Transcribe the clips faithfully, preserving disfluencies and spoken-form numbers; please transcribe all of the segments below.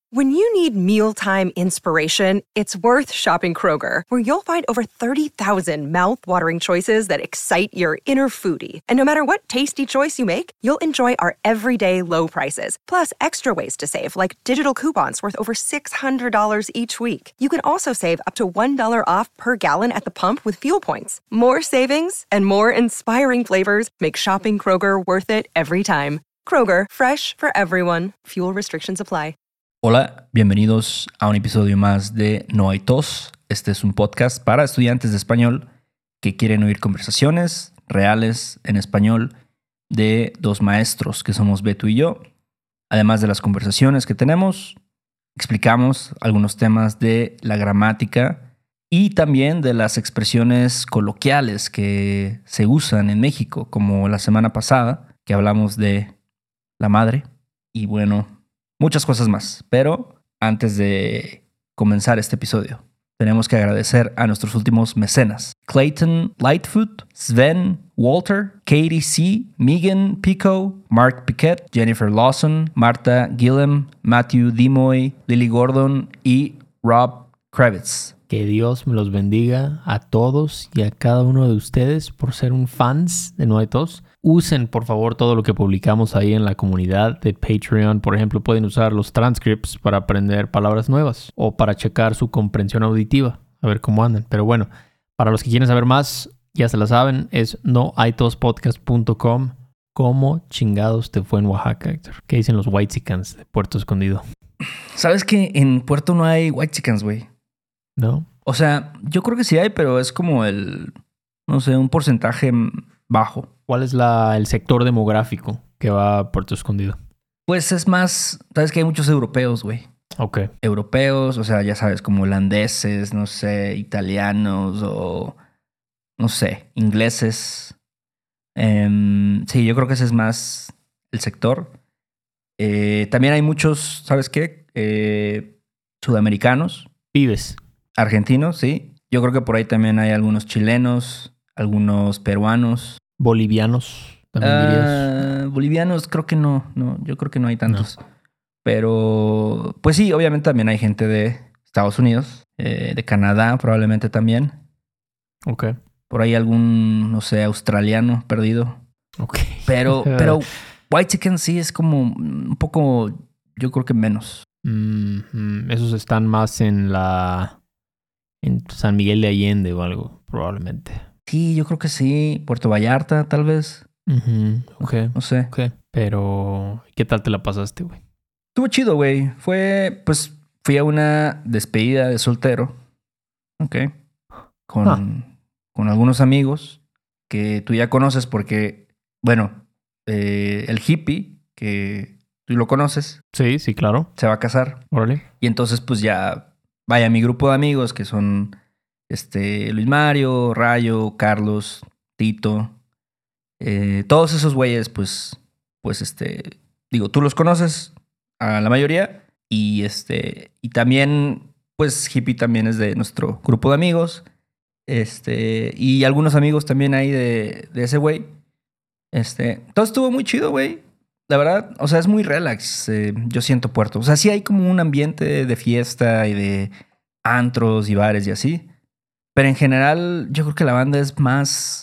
When you need mealtime inspiration, it's worth shopping Kroger, where you'll find over thirty thousand mouth-watering choices that excite your inner foodie. And no matter what tasty choice you make, you'll enjoy our everyday low prices, plus extra ways to save, like digital coupons worth over six hundred dollars each week. You can also save up to one dollar off per gallon at the pump with fuel points. More savings and more inspiring flavors make shopping Kroger worth it every time. Kroger, fresh for everyone. Fuel restrictions apply. Hola, bienvenidos a un episodio más de No hay tos. Este es un podcast para estudiantes de español que quieren oír conversaciones reales en español de dos maestros que somos Beto y yo. Además de las conversaciones que tenemos, explicamos algunos temas de la gramática y también de las expresiones coloquiales que se usan en México, como la semana pasada que hablamos de la madre y bueno, muchas cosas más. Pero antes de comenzar este episodio, tenemos que agradecer a nuestros últimos mecenas: Clayton Lightfoot, Sven Walter, Katie C., Megan Pico, Mark Piquet, Jennifer Lawson, Marta Gillem, Matthew Dimoy, Lily Gordon y Rob Kravitz. Que Dios me los bendiga a todos y a cada uno de ustedes por ser un fans de No hay tos. Usen, por favor, todo lo que publicamos ahí en la comunidad de Patreon. Por ejemplo, pueden usar los transcripts para aprender palabras nuevas o para checar su comprensión auditiva, a ver cómo andan. Pero bueno, para los que quieren saber más, ya se la saben, es no hay tos podcast punto com. ¿Cómo chingados te fue en Oaxaca, Héctor? ¿Qué dicen los Whitexicans de Puerto Escondido? ¿Sabes que en Puerto no hay Whitexicans, güey? ¿No? O sea, yo creo que sí hay, pero es como el, no sé, un porcentaje bajo. ¿Cuál es la, el sector demográfico que va a Puerto Escondido? Pues es más, sabes que hay muchos europeos, güey. Ok. Europeos, o sea, ya sabes, como holandeses, no sé, italianos o, no sé, ingleses. Um, sí, yo creo que ese es más el sector. Eh, también hay muchos, ¿sabes qué? Eh, sudamericanos. Pibes. Argentinos, sí. Yo creo que por ahí también hay algunos chilenos, algunos peruanos. Bolivianos, también uh, dirías. Bolivianos creo que no, no, yo creo que no hay tantos. No. Pero, pues sí, obviamente también hay gente de Estados Unidos, eh, de Canadá probablemente también. Ok. Por ahí algún, no sé, australiano perdido. Ok. Pero, pero White Chicken sí es como un poco, yo creo que menos. Mm-hmm. Esos están más en la, en San Miguel de Allende o algo, probablemente. Sí, yo creo que sí. Puerto Vallarta, tal vez. Uh-huh. Ok. No sé. Ok. Pero, ¿qué tal te la pasaste, güey? Estuvo chido, güey. Fue, pues, fui a una despedida de soltero. Ok. Con, ah. con algunos amigos que tú ya conoces porque, bueno, eh, el hippie, que tú lo conoces. Sí, sí, claro. Se va a casar. Órale. Y entonces, pues, ya vaya mi grupo de amigos que son... Este, Luis Mario, Rayo, Carlos, Tito, eh, todos esos güeyes, pues, pues, este, digo, tú los conoces a la mayoría y este, y también, pues, Hippie también es de nuestro grupo de amigos, este, y algunos amigos también ahí de, de ese güey, este, todo estuvo muy chido, güey, la verdad, o sea, es muy relax, eh, yo siento Puerto, o sea, sí hay como un ambiente de fiesta y de antros y bares y así. Pero en general, yo creo que la banda es más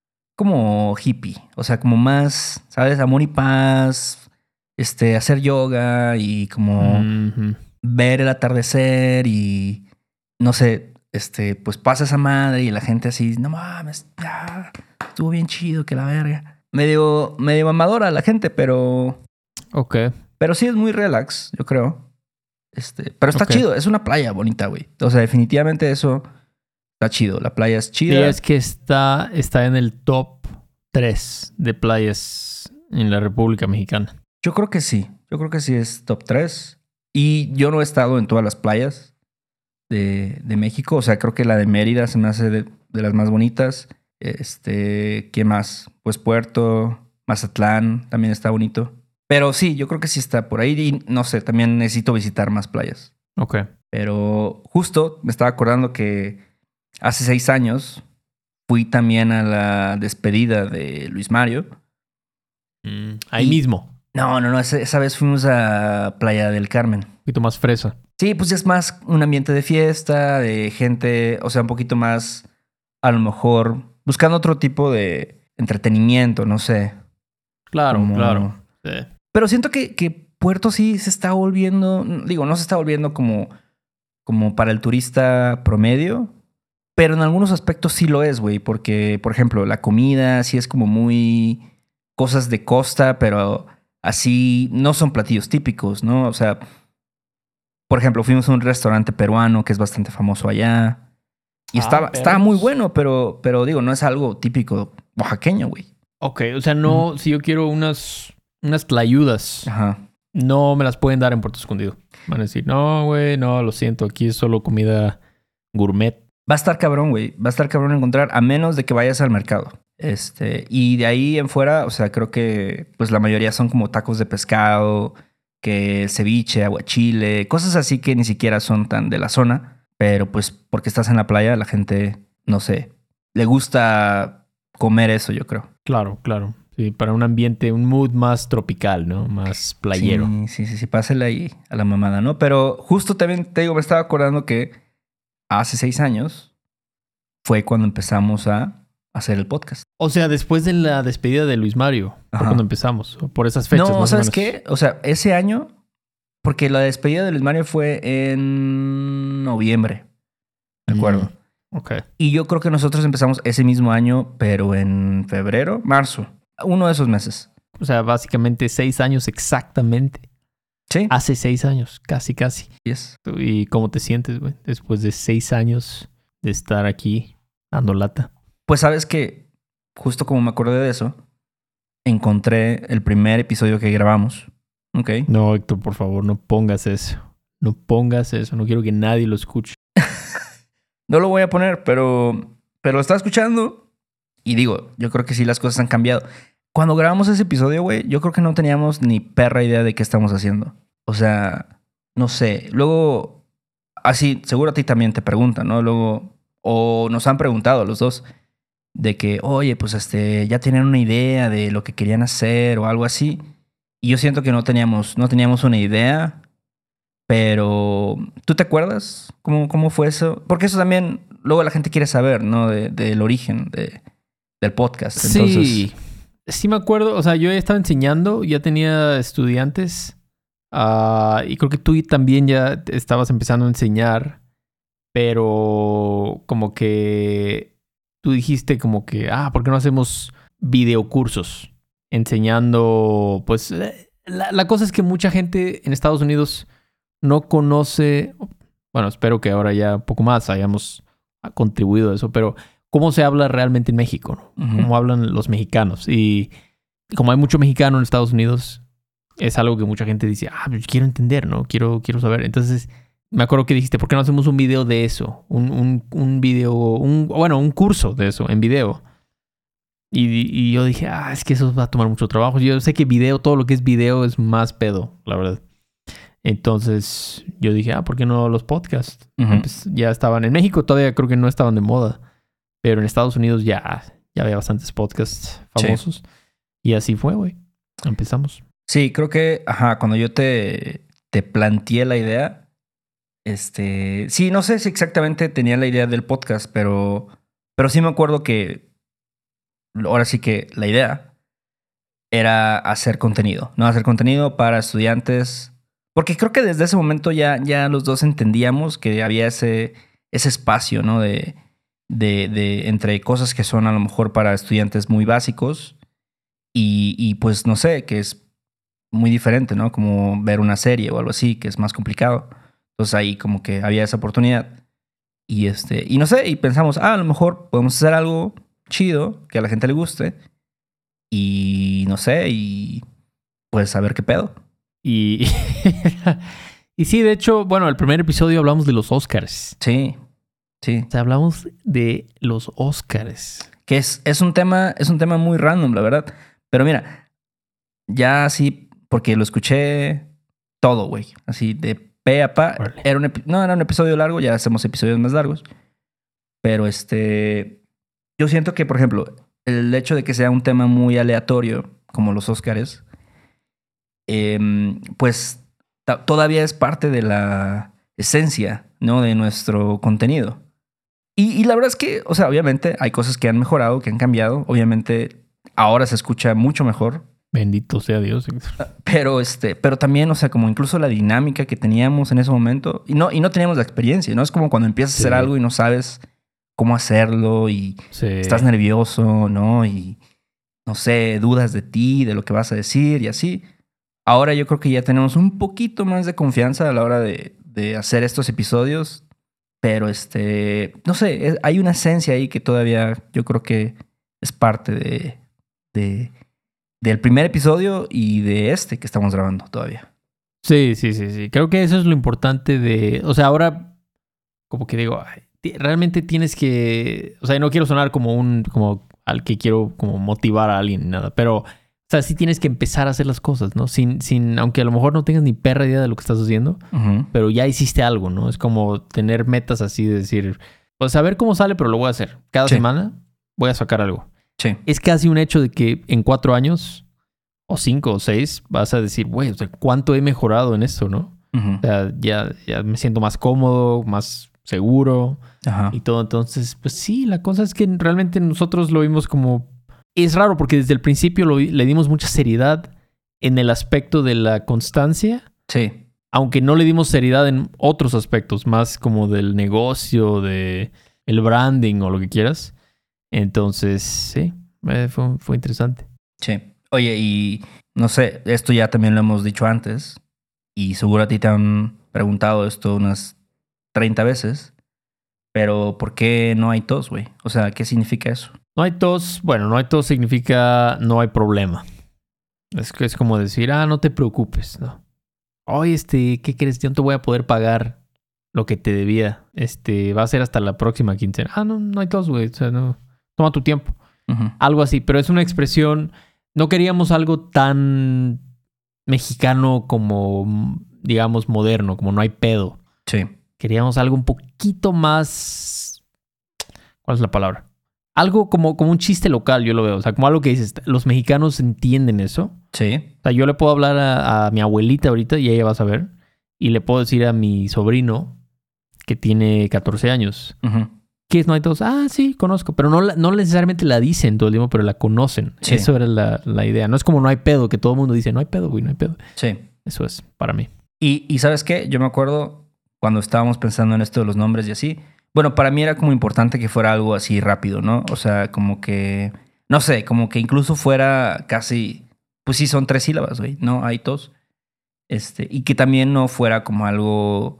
como hippie. O sea, como más, ¿sabes? Amor y paz, este, hacer yoga y como mm-hmm. ver el atardecer y, no sé, este, pues pasa esa madre y la gente así, no mames, ya, estuvo bien chido, que la verga. Medio, medio mamadora la gente, pero... Ok. Pero sí es muy relax, yo creo. Este, pero está okay. Chido, es una playa bonita, güey. O sea, definitivamente eso... Está chido, la playa es chida. Y es que está, está en el top tres de playas en la República Mexicana. Yo creo que sí, yo creo que sí es top tres. Y yo no he estado en todas las playas de, de México. O sea, creo que la de Mérida se me hace de, de las más bonitas. Este, ¿qué más? Pues Puerto, Mazatlán también está bonito. Pero sí, yo creo que sí está por ahí. Y no sé, también necesito visitar más playas. Ok. Pero justo me estaba acordando que hace seis años fui también a la despedida de Luis Mario. Mm, ahí y, mismo. No, no, no. Esa, esa vez fuimos a Playa del Carmen. Un poquito más fresa. Sí, pues es más un ambiente de fiesta, de gente, o sea, un poquito más, a lo mejor, buscando otro tipo de entretenimiento, no sé. Claro, Como- claro. Sí. Pero siento que, que Puerto sí se está volviendo, digo, no se está volviendo como, como para el turista promedio, pero en algunos aspectos sí lo es, güey, porque, por ejemplo, la comida sí es como muy cosas de costa, pero así no son platillos típicos, ¿no? O sea, por ejemplo, fuimos a un restaurante peruano que es bastante famoso allá y Ah, estaba, perros. estaba muy bueno, pero, pero digo, no es algo típico oaxaqueño, güey. Ok, o sea, no, si yo quiero unas, unas tlayudas, Ajá. no me las pueden dar en Puerto Escondido. Van a decir, no, güey, no, lo siento, aquí es solo comida gourmet. Va a estar cabrón, güey. Va a estar cabrón encontrar, a menos de que vayas al mercado. Este, y de ahí en fuera, o sea, creo que pues la mayoría son como tacos de pescado, que ceviche, aguachile, cosas así que ni siquiera son tan de la zona. Pero pues porque estás en la playa, la gente, no sé, le gusta comer eso, yo creo. Claro, claro. Sí, para un ambiente, un mood más tropical, ¿no? Más playero. Sí, sí, sí, sí, pásale ahí a la mamada, ¿no? Pero justo también te digo, me estaba acordando que hace seis años fue cuando empezamos a hacer el podcast. O sea, después de la despedida de Luis Mario, por Ajá. cuando empezamos, o por esas fechas. No, más o ¿sabes menos. qué? O sea, ese año, porque la despedida de Luis Mario fue en noviembre, me acuerdo. Mm, ok. Y yo creo que nosotros empezamos ese mismo año, pero en febrero, marzo, uno de esos meses. O sea, básicamente seis años exactamente. Sí, Hace seis años, casi, casi. yes. ¿Y cómo te sientes, güey? Después de seis años de estar aquí dando lata. Pues sabes que, justo como me acordé de eso, encontré el primer episodio que grabamos. Ok. No, Héctor, por favor, no pongas eso. No pongas eso. No quiero que nadie lo escuche. No lo voy a poner, pero, pero lo estaba escuchando y digo, yo creo que sí las cosas han cambiado. Cuando grabamos ese episodio, güey, yo creo que no teníamos ni perra idea de qué estamos haciendo. O sea, no sé. Luego, así, seguro a ti también te preguntan, ¿no? Luego, o nos han preguntado a los dos de que, oye, pues este, ya tenían una idea de lo que querían hacer o algo así. Y yo siento que no teníamos, no teníamos una idea. Pero, ¿tú te acuerdas cómo, cómo fue eso? Porque eso también, luego la gente quiere saber, ¿no? De- del origen de- del podcast. Entonces, Sí, sí me acuerdo. O sea, yo ya estaba enseñando, ya tenía estudiantes. ah, y creo que tú también ya estabas empezando a enseñar. Pero como que tú dijiste como que, ah, ¿por qué no hacemos videocursos? Enseñando, pues, eh, la, la cosa es que mucha gente en Estados Unidos no conoce, bueno, espero que ahora ya un poco más hayamos contribuido a eso, pero cómo se habla realmente en México, ¿no? Ujú. Cómo hablan los mexicanos. Y como hay mucho mexicano en Estados Unidos, es algo que mucha gente dice, ah, pues quiero entender, ¿no? Quiero, quiero saber. Entonces, me acuerdo que dijiste, ¿por qué no hacemos un video de eso? Un, un, un video, un, bueno, un curso de eso en video. Y, y yo dije, ah, es que eso va a tomar mucho trabajo. Yo sé que video, todo lo que es video es más pedo, la verdad. Entonces yo dije, ah, ¿por qué no los podcasts? Ujú. Pues ya estaban en México, todavía creo que no estaban de moda. Pero en Estados Unidos ya, ya había bastantes podcasts Sí. famosos. Y así fue, güey. Empezamos. sí, creo que, ajá, cuando yo te, te planteé la idea, este, sí, no sé si exactamente tenía la idea del podcast, pero, pero sí me acuerdo que, ahora sí que la idea era hacer contenido, ¿no? Hacer contenido para estudiantes, porque creo que desde ese momento ya, ya los dos entendíamos que había ese, ese espacio, ¿no? De, de, de entre cosas que son a lo mejor para estudiantes muy básicos y, y pues no sé, que es muy diferente, ¿no? Como ver una serie o algo así, que es más complicado. Entonces ahí como que había esa oportunidad. Y este, y no sé, y pensamos, ah, a lo mejor podemos hacer algo chido, que a la gente le guste. Y no sé, y pues a ver qué pedo. Y, y sí, de hecho, bueno, el primer episodio hablamos de los Oscars. Sí, sí. O sea, hablamos de los Oscars. Que es, es un tema, es un tema muy random, la verdad. Pero mira, ya así, porque lo escuché todo, güey. Así de pe a pa. Órale. Era un epi- no, era un episodio largo, ya hacemos episodios más largos. Pero este. Yo siento que, por ejemplo, el hecho de que sea un tema muy aleatorio, como los Óscares, eh, pues ta- todavía es parte de la esencia, ¿no? De nuestro contenido. Y, y la verdad es que, o sea, obviamente hay cosas que han mejorado, que han cambiado. Obviamente ahora se escucha mucho mejor. Bendito sea Dios. Pero, este, pero también, o sea, como incluso la dinámica que teníamos en ese momento. Y no, y no teníamos la experiencia, ¿no? Es como cuando empiezas Sí. a hacer algo y no sabes cómo hacerlo y Sí. estás nervioso, ¿no? Y, no sé, dudas de ti, de lo que vas a decir y así. Ahora yo creo que ya tenemos un poquito más de confianza a la hora de, de hacer estos episodios. Pero, este, no sé, es- hay una esencia ahí que todavía yo creo que es parte de, de, del primer episodio y de este que estamos grabando todavía. Sí, sí, sí, sí. Creo que eso es lo importante de... O sea, ahora como que digo, ay, ti- realmente tienes que... O sea, no quiero sonar como un... como al que quiero como motivar a alguien ni nada, pero... O sea, sí tienes que empezar a hacer las cosas, ¿no? Sin, sin, aunque a lo mejor no tengas ni perra idea de lo que estás haciendo, Ujú. pero ya hiciste algo, ¿no? Es como tener metas así de decir, pues a ver cómo sale, pero lo voy a hacer. Cada Sí. semana voy a sacar algo. Sí. Es casi un hecho de que en cuatro años, o cinco o seis, vas a decir, güey, o sea, ¿cuánto he mejorado en esto, no? Ujú. O sea, ya, ya me siento más cómodo, más seguro Ajá. y todo. Entonces, pues sí, la cosa es que realmente nosotros lo vimos como... Es raro porque desde el principio lo vi- le dimos mucha seriedad en el aspecto de la constancia, Sí. aunque no le dimos seriedad en otros aspectos, más como del negocio, de el branding o lo que quieras. Entonces, sí, eh, fue, fue interesante. Sí. Oye, y no sé, esto ya también lo hemos dicho antes y seguro a ti te han preguntado esto unas treinta veces, pero ¿por qué no hay tos, güey? O sea, ¿qué significa eso? No hay tos, bueno, no hay tos significa no hay problema. Es que es como decir, ah, no te preocupes, ¿no? Oye, este, ¿qué crees? Yo no te voy a poder pagar lo que te debía. Este, va a ser hasta la próxima quincena. Ah, no, no hay tos, güey. O sea, no. Toma tu tiempo. Ujú. Algo así, pero es una expresión. No queríamos algo tan mexicano como, digamos, moderno, como no hay pedo. Sí. Queríamos algo un poquito más. ¿Cuál es la palabra? Algo como, como un chiste local, yo lo veo. O sea, como algo que dices, los mexicanos entienden eso. Sí. O sea, yo le puedo hablar a, a mi abuelita ahorita y ella va a saber. Y le puedo decir a mi sobrino, que tiene catorce años, Ujú. ¿qué es no hay tos? Ah, sí, conozco. Pero no, la- no necesariamente la dicen todo el tiempo, pero la conocen. Sí. Eso era la, la idea. No es como no hay pedo, que todo el mundo dice, no hay pedo, güey, no hay pedo. Sí. Eso es para mí. Y, y ¿sabes qué? Yo me acuerdo cuando estábamos pensando en esto de los nombres y así. Bueno, para mí era como importante que fuera algo así rápido, ¿no? O sea, como que... No sé, como que incluso fuera casi... Pues sí, son tres sílabas, güey, ¿no? Hay tos. Este, y que también no fuera como algo...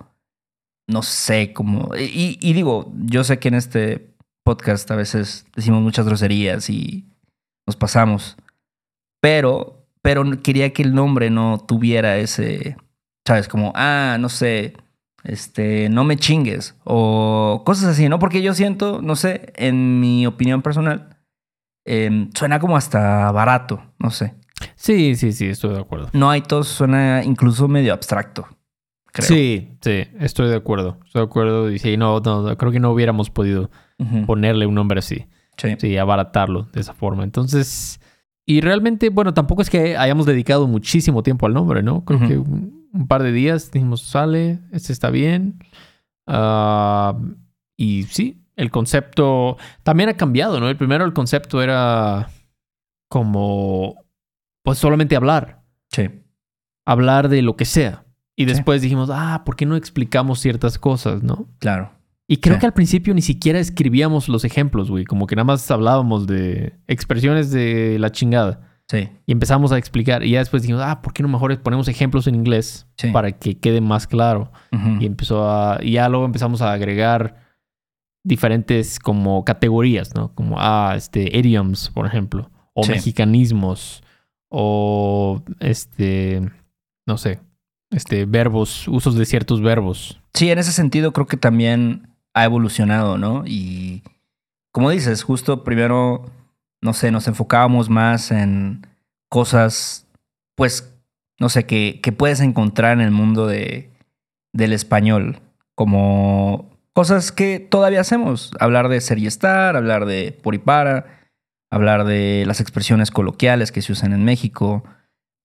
No sé, como... Y, y digo, yo sé que en este podcast a veces decimos muchas groserías y nos pasamos. Pero, pero quería que el nombre no tuviera ese... ¿Sabes? Como, ah, no sé, este, no me chingues o cosas así, ¿no? Porque yo siento, no sé, en mi opinión personal, eh, suena como hasta barato, no sé. Sí, sí, sí, estoy de acuerdo. No hay tos, suena incluso medio abstracto, creo. Sí, sí, estoy de acuerdo. Estoy de acuerdo. Y sí, no, no, no, creo que no hubiéramos podido Ujú. ponerle un nombre así. Sí. Sí, abaratarlo de esa forma. Entonces, y realmente, bueno, tampoco es que hayamos dedicado muchísimo tiempo al nombre, ¿no? Creo Ujú. que un, un par de días dijimos, sale, este está bien. Ah, y sí, el concepto también ha cambiado, ¿no? El primero, el concepto era como, pues solamente hablar, Sí. hablar de lo que sea. Y Sí. después dijimos, ah, ¿por qué no explicamos ciertas cosas, no? Claro. Y creo Sí. que al principio ni siquiera escribíamos los ejemplos, güey. Como que nada más hablábamos de expresiones de la chingada. Sí. Y empezamos a explicar. Y ya después dijimos, ah, ¿por qué no mejor ponemos ejemplos en inglés? Sí. Para que quede más claro. Ujú. Y empezó a... Y ya luego empezamos a agregar diferentes como categorías, ¿no? Como, ah, este, idioms, por ejemplo. O Sí. mexicanismos. O, este, no sé, este, verbos, usos de ciertos verbos. Sí, en ese sentido creo que también ha evolucionado, ¿no? Y como dices, justo primero, no sé, nos enfocábamos más en cosas, pues, no sé, que, que puedes encontrar en el mundo de, del español, como cosas que todavía hacemos. Hablar de ser y estar, hablar de por y para, hablar de las expresiones coloquiales que se usan en México.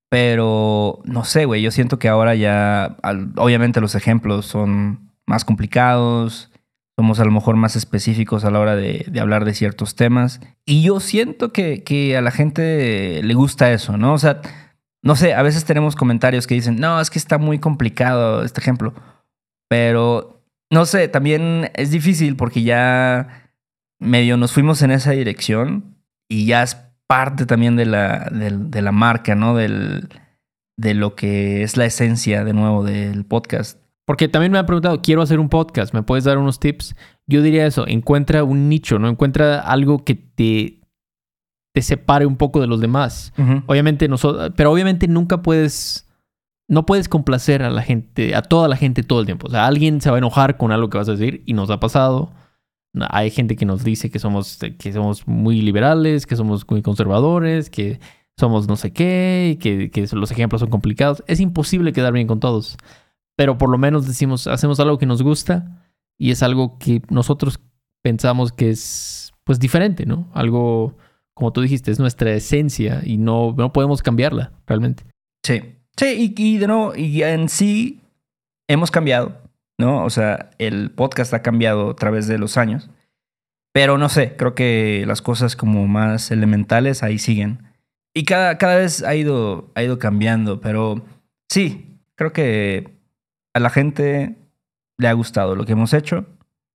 Pero no sé, güey, yo siento que ahora ya, al- obviamente los ejemplos son más complicados, somos a lo mejor más específicos a la hora de, de hablar de ciertos temas. Y yo siento que, que a la gente le gusta eso, ¿no? O sea, no sé, a veces tenemos comentarios que dicen, no, es que está muy complicado este ejemplo. Pero, no sé, también es difícil porque ya medio nos fuimos en esa dirección y ya es parte también de la, del- de la marca, ¿no? Del, de lo que es la esencia, de nuevo, del podcast. Porque también me han preguntado, quiero hacer un podcast, ¿me puedes dar unos tips? Yo diría eso, encuentra un nicho, ¿no? Encuentra algo que te, te separe un poco de los demás. Ujú. Obviamente nosotros, pero obviamente nunca puedes, no puedes complacer a la gente, a toda la gente todo el tiempo. O sea, alguien se va a enojar con algo que vas a decir y nos ha pasado. Hay gente que nos dice que somos, que somos muy liberales, que somos muy conservadores, que somos no sé qué, que, que los ejemplos son complicados. Es imposible quedar bien con todos. Pero por lo menos decimos, hacemos algo que nos gusta y es algo que nosotros pensamos que es pues diferente, ¿no? Algo, como tú dijiste, es nuestra esencia y no, no podemos cambiarla realmente. Sí. Sí, y, y de nuevo, y en sí hemos cambiado, ¿no? O sea, el podcast ha cambiado a través de los años. Pero no sé, creo que las cosas como más elementales ahí siguen. Y cada, cada vez ha ido, ha ido cambiando, pero sí, creo que a la gente le ha gustado lo que hemos hecho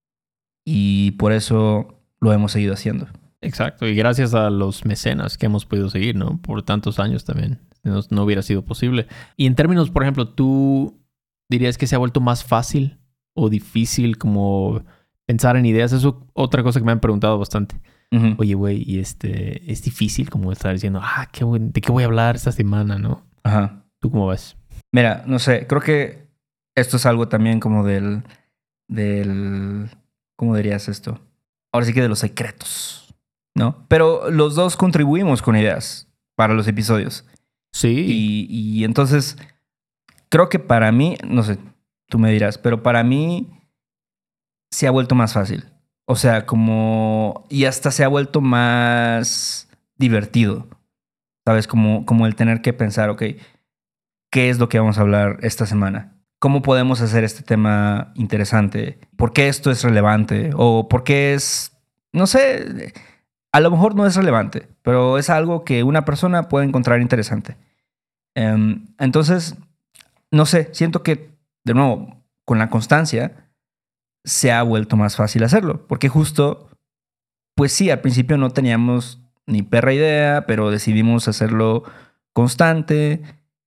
y por eso lo hemos seguido haciendo. Exacto, y gracias a los mecenas que hemos podido seguir, ¿no? Por tantos años también. No, no hubiera sido posible. Y en términos, por ejemplo, ¿tú dirías que se ha vuelto más fácil o difícil como pensar en ideas? Eso es otra cosa que me han preguntado bastante. Ujú. Oye, güey, y este, es difícil como estar diciendo, ah, qué buen- ¿de qué voy a hablar esta semana, no? Ajá. ¿Tú cómo vas? Mira, no sé, creo que esto es algo también como del, del, ¿cómo dirías esto? Ahora sí que de los secretos, ¿no? Pero los dos contribuimos con ideas para los episodios. Sí. Y, y entonces, creo que para mí, no sé, tú me dirás, pero para mí se ha vuelto más fácil. O sea, como, y hasta se ha vuelto más divertido, ¿sabes? Como, como el tener que pensar, ok, ¿qué es lo que vamos a hablar esta semana? ¿Cómo podemos hacer este tema interesante? ¿Por qué esto es relevante? ¿O por qué es, no sé, a lo mejor no es relevante, pero es algo que una persona puede encontrar interesante? Um, entonces, no sé, siento que, de nuevo, con la constancia, se ha vuelto más fácil hacerlo. Porque justo, pues sí, al principio no teníamos ni perra idea, pero decidimos hacerlo constante.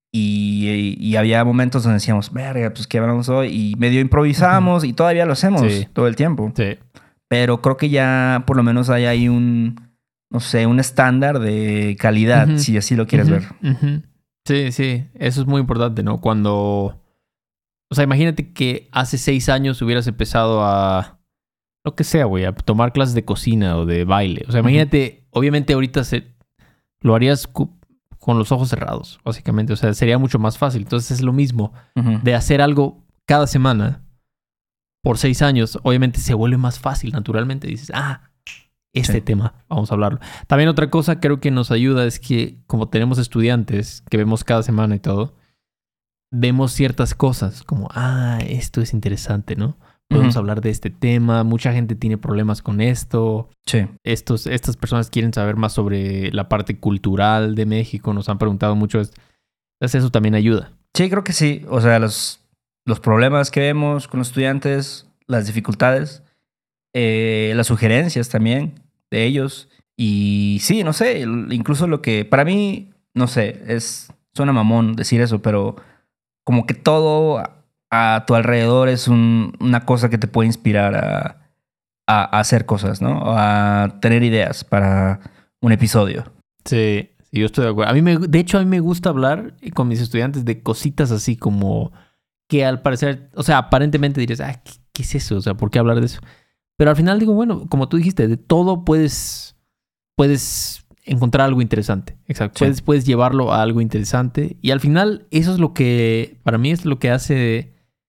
Y, y había momentos donde decíamos, verga, pues ¿qué hablamos hoy? Y medio improvisamos y todavía lo hacemos Sí. todo el tiempo. Sí. Pero creo que ya por lo menos hay ahí un, no sé, un estándar de calidad, Ujú. si así lo quieres Ujú, ver. ujú. Sí, sí. Eso es muy importante, ¿no? Cuando... O sea, imagínate que hace seis años hubieras empezado a... Lo que sea, güey. A tomar clases de cocina o de baile. O sea, imagínate... Obviamente ahorita se... Lo harías cu- con los ojos cerrados, básicamente. O sea, sería mucho más fácil. Entonces es lo mismo. Ujú. De hacer algo cada semana por seis años, obviamente se vuelve más fácil, naturalmente. Dices, ah, este Sí. tema, vamos a hablarlo. También otra cosa creo que nos ayuda es que como tenemos estudiantes que vemos cada semana y todo, vemos ciertas cosas como, ah, esto es interesante, ¿no? Podemos Ujú. hablar de este tema, mucha gente tiene problemas con esto. Sí. Estos, estas personas quieren saber más sobre la parte cultural de México, nos han preguntado mucho esto. Entonces eso también ayuda. Sí, creo que sí. O sea, los, los problemas que vemos con los estudiantes, las dificultades, eh, las sugerencias también de ellos. Y sí, no sé, el- incluso lo que para mí, no sé, es, suena mamón decir eso, pero como que todo a, a tu alrededor es un- una cosa que te puede inspirar a, a- a hacer cosas, ¿no? O a tener ideas para un episodio. Sí, sí, yo estoy de acuerdo. A mí me, de hecho, a mí me gusta hablar con mis estudiantes de cositas así como que al parecer, o sea, aparentemente dirías, ah, ¿qué, qué es eso? O sea, ¿por qué hablar de eso? Pero al final digo, bueno, como tú dijiste, de todo puedes, puedes encontrar algo interesante. Exacto. Sí. Puedes, puedes llevarlo a algo interesante. Y al final, eso es lo que, para mí es lo que hace,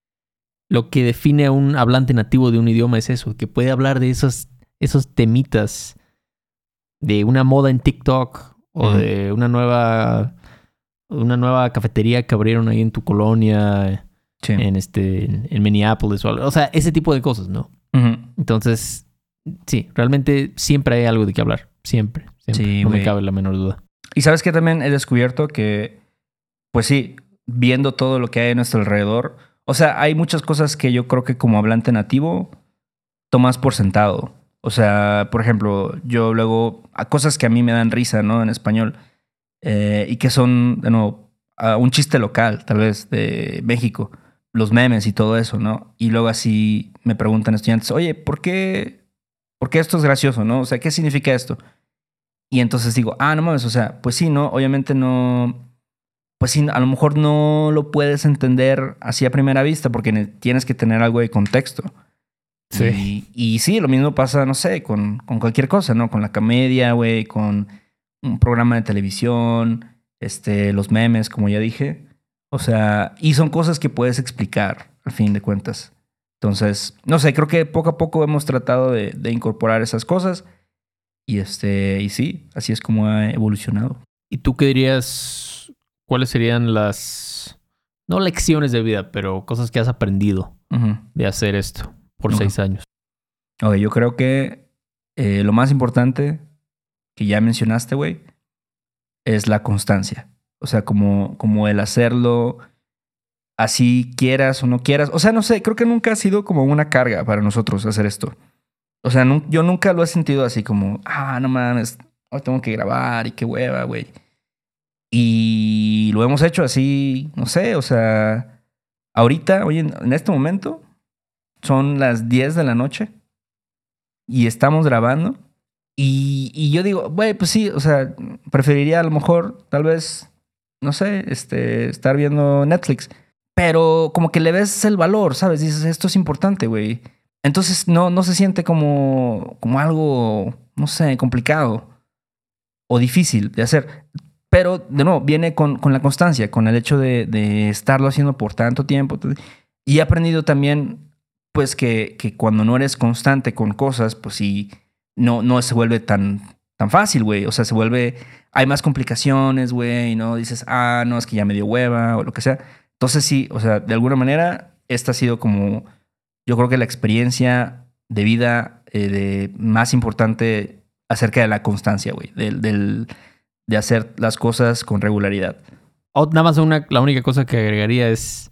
lo que define a un hablante nativo de un idioma, es eso, que puede hablar de esos, esos temitas de una moda en TikTok o Ujú. de una nueva una nueva cafetería que abrieron ahí en tu colonia, Sí. en este, en, en Minneapolis o algo. O sea, ese tipo de cosas, ¿no? Ujú. Entonces, sí, realmente siempre hay algo de qué hablar. Siempre, siempre. Sí, no güey. me cabe la menor duda. Y sabes que también he descubierto que, pues sí, viendo todo lo que hay a nuestro alrededor, o sea, hay muchas cosas que yo creo que como hablante nativo tomas por sentado. O sea, por ejemplo, yo luego, a cosas que a mí me dan risa, ¿no? En español, eh, y que son, de nuevo, a un chiste local, tal vez, de México, los memes y todo eso, ¿no? Y luego así me preguntan estudiantes, oye, ¿por qué, ¿por qué esto es gracioso, no? O sea, ¿qué significa esto? Y entonces digo, ah, no mames, o sea, pues sí, ¿no? Obviamente no, pues sí, a lo mejor no lo puedes entender así a primera vista porque ne- tienes que tener algo de contexto. Sí. Y, y sí, lo mismo pasa, no sé, con, con cualquier cosa, ¿no? Con la comedia, güey, con un programa de televisión, este, los memes, como ya dije. O sea, y son cosas que puedes explicar, al fin de cuentas. Entonces, no sé, creo que poco a poco hemos tratado de, de incorporar esas cosas. Y este, y sí, así es como ha evolucionado. ¿Y tú qué dirías? ¿Cuáles serían las, no lecciones de vida, pero cosas que has aprendido Ujú. de hacer esto por Ok. seis años? Ok, yo creo que eh, lo más importante que ya mencionaste, güey, es la constancia. O sea, como, como el hacerlo así quieras o no quieras. O sea, no sé, creo que nunca ha sido como una carga para nosotros hacer esto. O sea, nun- yo nunca lo he sentido así como, ah, no mames, hoy tengo que grabar y qué hueva, güey. Y lo hemos hecho así, no sé, o sea, ahorita, oye, en en este momento, son las diez de la noche y estamos grabando. Y, y yo digo, güey, pues sí, o sea, preferiría a lo mejor, tal vez, no sé, este, estar viendo Netflix. Pero como que le ves el valor, ¿sabes? Dices, esto es importante, güey. Entonces no, no se siente como, como algo, no sé, complicado o difícil de hacer. Pero, de nuevo, viene con, con la constancia, con el hecho de, de estarlo haciendo por tanto tiempo. Y he aprendido también, pues, que, que cuando no eres constante con cosas, pues sí, no, no se vuelve tan, tan fácil, güey. O sea, se vuelve, hay más complicaciones, güey, ¿no? Dices, ah, no, es que ya me dio hueva o lo que sea. Entonces sí, o sea, de alguna manera, esta ha sido como, yo creo que la experiencia de vida eh, de, más importante acerca de la constancia, güey, del, del, de hacer las cosas con regularidad. O nada más una, la única cosa que agregaría es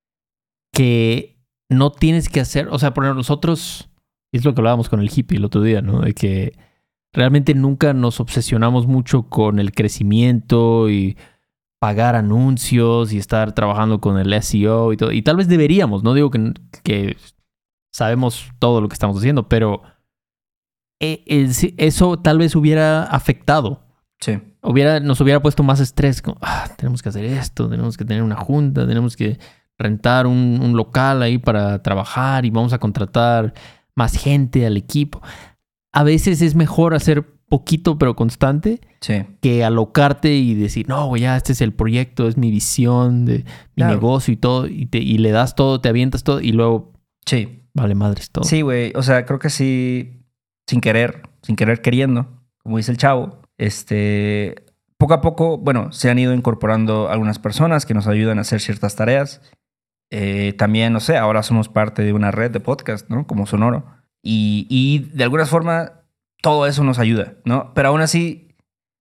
que no tienes que hacer, o sea, por ejemplo, nosotros, es lo que hablábamos con el hippie el otro día, ¿no? De que realmente nunca nos obsesionamos mucho con el crecimiento y pagar anuncios y estar trabajando con el S E O y todo. Y tal vez deberíamos, no digo que, que sabemos todo lo que estamos haciendo, pero eh, eh, sí, eso tal vez hubiera afectado. Sí. Hubiera, nos hubiera puesto más estrés. Como, ah, tenemos que hacer esto, tenemos que tener una junta, tenemos que rentar un, un local ahí para trabajar y vamos a contratar más gente al equipo. A veces es mejor hacer poquito pero constante Sí. que alocarte y decir, no, güey, ya este es el proyecto, es mi visión de mi Claro. negocio y todo, y, te, y le das todo, te avientas todo y luego Sí. vale madres todo. Sí, güey. O sea, creo que sí, sin querer, sin querer queriendo, como dice el chavo, este, poco a poco, bueno, se han ido incorporando algunas personas que nos ayudan a hacer ciertas tareas. Eh, también, no sé, ahora somos parte de una red de podcast, ¿no? Como Sonoro. Y, y de alguna forma todo eso nos ayuda, ¿no? Pero aún así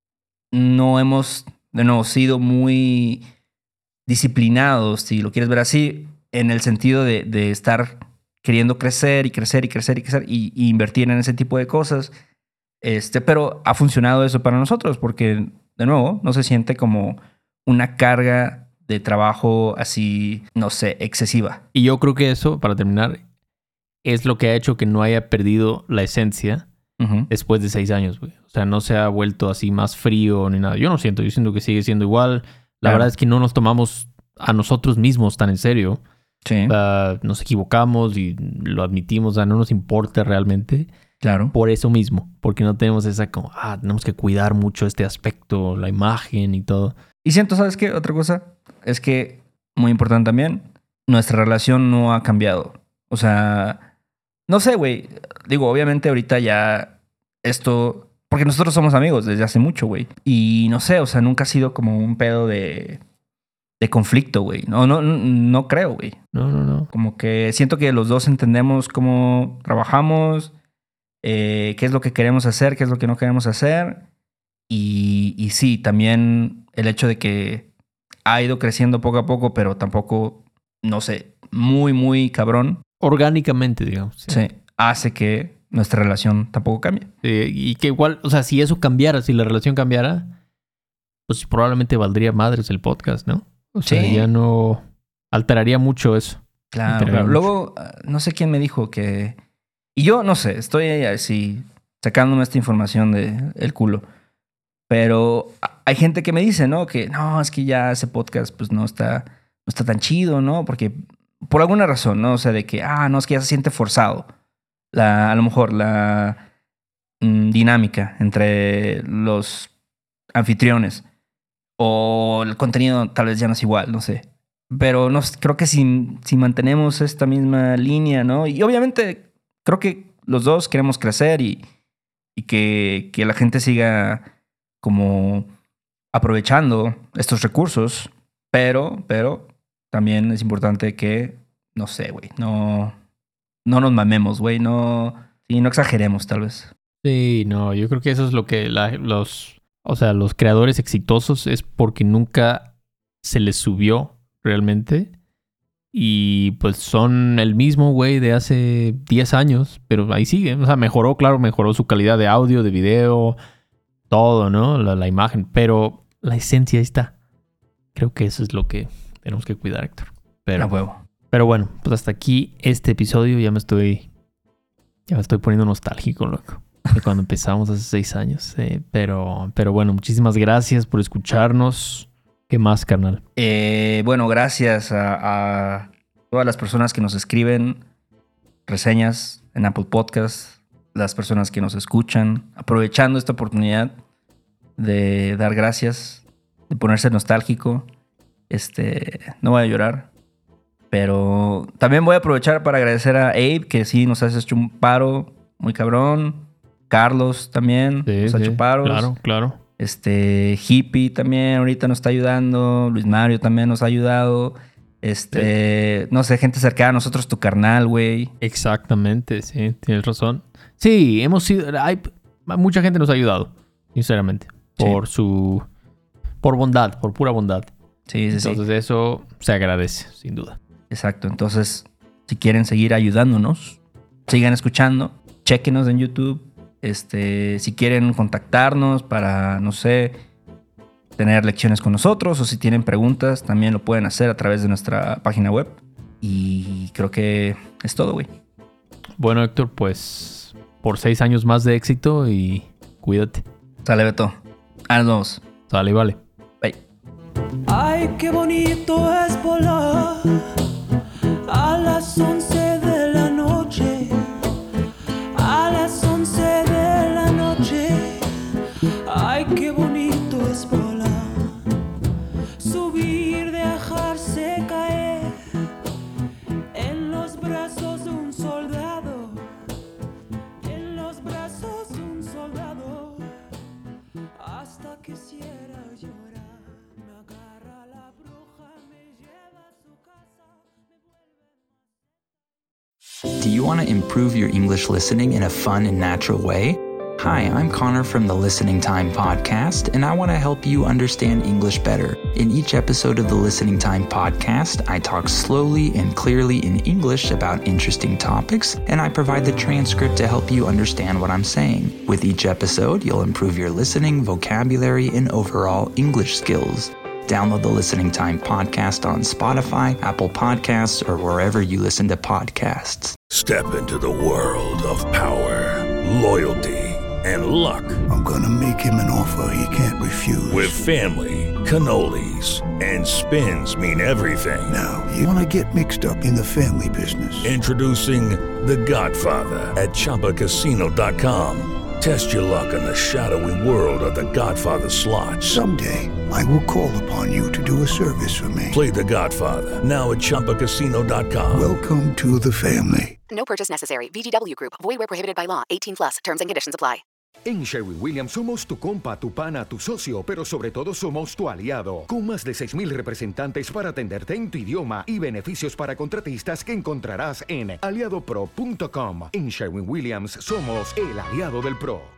no hemos, de nuevo, sido muy disciplinados, si lo quieres ver así, en el sentido de, de estar queriendo crecer y crecer y crecer y crecer y, y invertir en ese tipo de cosas. Este, pero ha funcionado eso para nosotros porque, de nuevo, no se siente como una carga de trabajo así, no sé, excesiva. Y yo creo que eso, para terminar, es lo que ha hecho que no haya perdido la esencia Ujú. después de seis años, güey. O sea, no se ha vuelto así más frío ni nada. Yo no siento, yo siento que sigue siendo igual. La Claro. verdad es que no nos tomamos a nosotros mismos tan en serio. Sí, Uh, nos equivocamos y lo admitimos, o sea, no nos importa realmente claro. por eso mismo, porque no tenemos esa como, ah, tenemos que cuidar mucho este aspecto, la imagen y todo. Y siento, ¿sabes qué? Otra cosa es que, muy importante también, nuestra relación no ha cambiado. O sea, no sé, güey. Digo, obviamente ahorita ya esto... Porque Porque nosotros somos amigos desde hace mucho, güey. Y no sé, o sea, nunca ha sido como un pedo de, de conflicto, güey. No, no, no, no creo, güey. No, no, no. Como que siento que los dos entendemos cómo trabajamos, eh, qué es lo que queremos hacer, qué es lo que no queremos hacer. Y, y sí, también el hecho de que ha ido creciendo poco a poco, pero tampoco, no sé, muy, muy cabrón. Orgánicamente, digamos. Sí, sí hace que nuestra relación tampoco cambie. Sí, y que igual, o sea, si eso cambiara, si la relación cambiara, pues probablemente valdría madres el podcast, ¿no? O sea, sí. Ya no alteraría mucho eso. Claro, claro. Mucho. Luego, no sé quién me dijo que... Y yo, no sé, estoy así sacándome esta información de el culo. Pero hay gente que me dice, ¿no? Que no, es que ya ese podcast pues no está, no está tan chido, ¿no? Porque por alguna razón, ¿no? O sea, de que, ah, no, es que ya se siente forzado. La, a lo mejor la mmm, dinámica entre los anfitriones. O el contenido tal vez ya no es igual, no sé. Pero no, creo que si, si mantenemos esta misma línea, ¿no? Y obviamente creo que los dos queremos crecer y, y que, que la gente siga como aprovechando estos recursos. Pero, pero también es importante que, no sé, güey, no, no nos mamemos, güey, no, sí, no exageremos tal vez. Sí, no, yo creo que eso es lo que la, los, o sea, los creadores exitosos es porque nunca se les subió realmente. Y pues son el mismo güey de hace diez años, pero ahí sigue. O sea, mejoró, claro, mejoró su calidad de audio, de video, todo, ¿no? La, la imagen, pero la esencia ahí está. Creo que eso es lo que tenemos que cuidar, Héctor. Pero, a huevo. Pero bueno, pues hasta aquí este episodio. Ya me estoy, ya me estoy poniendo nostálgico, loco. De cuando empezamos hace seis años. Eh, pero, pero bueno, muchísimas gracias por escucharnos. ¿Qué más, carnal? Eh, bueno, gracias a, a todas las personas que nos escriben reseñas en Apple Podcasts, las personas que nos escuchan, aprovechando esta oportunidad de dar gracias, de ponerse nostálgico. Este, no voy a llorar, pero también voy a aprovechar para agradecer a Abe, que sí nos has hecho un paro muy cabrón. Carlos también sí, nos ha sí, hecho paros. Claro, claro. Este, Hippie también ahorita nos está ayudando. Luis Mario también nos ha ayudado. Este, sí. No sé, gente cercana a nosotros, tu carnal, güey. Exactamente, sí, tienes razón. Sí, hemos sido, hay, mucha gente nos ha ayudado, sinceramente, por sí. su, por bondad, por pura bondad. Sí, sí, Entonces sí. eso se agradece, sin duda. Exacto, entonces, si quieren seguir ayudándonos, sigan escuchando, chéquenos en YouTube. Este, si quieren contactarnos para, no sé, tener lecciones con nosotros o si tienen preguntas, también lo pueden hacer a través de nuestra página web. Y creo que es todo, güey. Bueno, Héctor, pues por seis años más de éxito y cuídate. Sale, Beto. Ah, nos vemos. Sale, vale. Bye. Ay, qué bonito es volar a las once de la noche. A las once de la noche, ay, qué bonito es volar, subir, dejarse caer en los brazos de un soldado, en los brazos de un soldado, hasta quisiera llorar, me agarra la bruja, me lleva a su casa, me vuelve. Do you want to improve your English listening in a fun and natural way? Hi, I'm Connor from the Listening Time Podcast, and I want to help you understand English better. In each episode of the Listening Time Podcast, I talk slowly and clearly in English about interesting topics, and I provide the transcript to help you understand what I'm saying. With each episode, you'll improve your listening, vocabulary, and overall English skills. Download the Listening Time Podcast on Spotify, Apple Podcasts, or wherever you listen to podcasts. Step into the world of power, loyalty, and luck. I'm gonna make him an offer he can't refuse. With family, cannolis, and spins mean everything. Now, you wanna get mixed up in the family business. Introducing The Godfather at Chumba Casino dot com. Test your luck in the shadowy world of The Godfather slot. Someday, I will call upon you to do a service for me. Play The Godfather, now at Chumba Casino dot com. Welcome to the family. No purchase necessary. V G W Group. Void where prohibited by law. eighteen plus. Terms and conditions apply. En Sherwin-Williams somos tu compa, tu pana, tu socio, pero sobre todo somos tu aliado, con más de seis mil representantes para atenderte en tu idioma y beneficios para contratistas que encontrarás en aliado pro punto com. En Sherwin-Williams somos el aliado del pro.